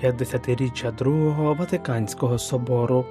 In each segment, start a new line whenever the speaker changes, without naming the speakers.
50-річчя Другого Ватиканського собору.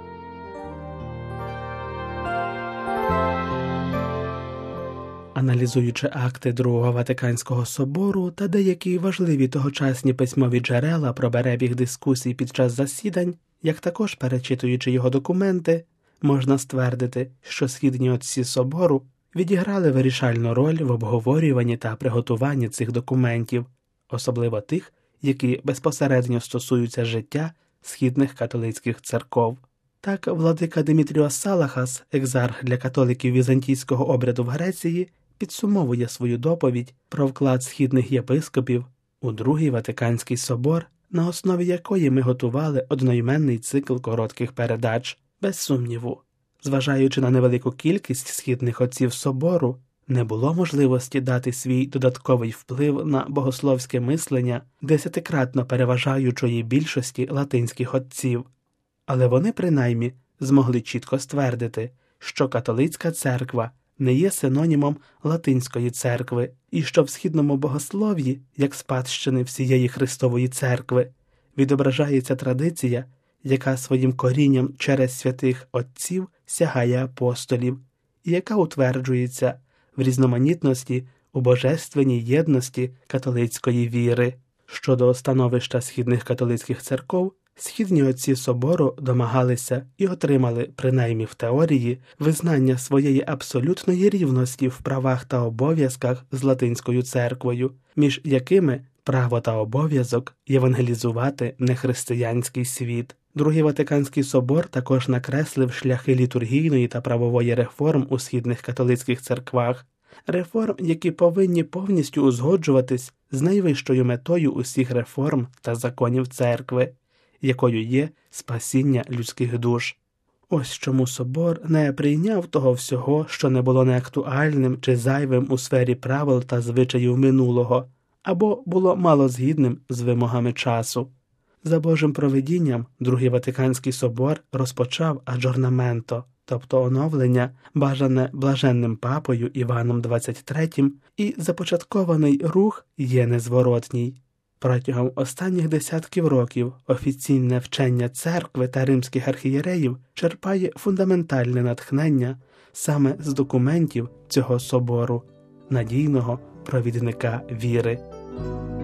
Аналізуючи акти Другого Ватиканського собору та деякі важливі тогочасні письмові джерела про перебіг дискусій під час засідань, як також перечитуючи його документи, можна ствердити, що східні отці собору відіграли вирішальну роль в обговорюванні та приготуванні цих документів, особливо тих, які безпосередньо стосуються життя східних католицьких церков. Так, владика Димітріос Салахас, екзарх для католиків візантійського обряду в Греції, підсумовує свою доповідь про вклад східних єпископів у Другий Ватиканський собор, на основі якої ми готували одноіменний цикл коротких передач. Без сумніву, зважаючи на невелику кількість східних отців собору, не було можливості дати свій додатковий вплив на богословське мислення десятикратно переважаючої більшості латинських отців. Але вони, принаймні, змогли чітко ствердити, що католицька церква не є синонімом латинської церкви, і що в східному богослов'ї, як спадщини всієї Христової церкви, відображається традиція, яка своїм корінням через святих отців сягає апостолів, і яка утверджується в різноманітності у божественній єдності католицької віри. Щодо становища східних католицьких церков, східні отці собору домагалися і отримали, принаймні в теорії, визнання своєї абсолютної рівності в правах та обов'язках з латинською церквою, між якими право та обов'язок євангелізувати нехристиянський світ. Другий Ватиканський собор також накреслив шляхи літургійної та правової реформ у східних католицьких церквах, реформ, які повинні повністю узгоджуватись з найвищою метою усіх реформ та законів церкви, якою є спасіння людських душ. Ось чому собор не прийняв того всього, що не було неактуальним чи зайвим у сфері правил та звичаїв минулого, або було малозгідним з вимогами часу. За Божим провидінням, Другий Ватиканський собор розпочав аджорнаменто, тобто оновлення, бажане блаженним папою Іваном XXIII, і започаткований рух є незворотній. Протягом останніх десятків років офіційне вчення церкви та римських архієреїв черпає фундаментальне натхнення саме з документів цього собору, надійного провідника віри.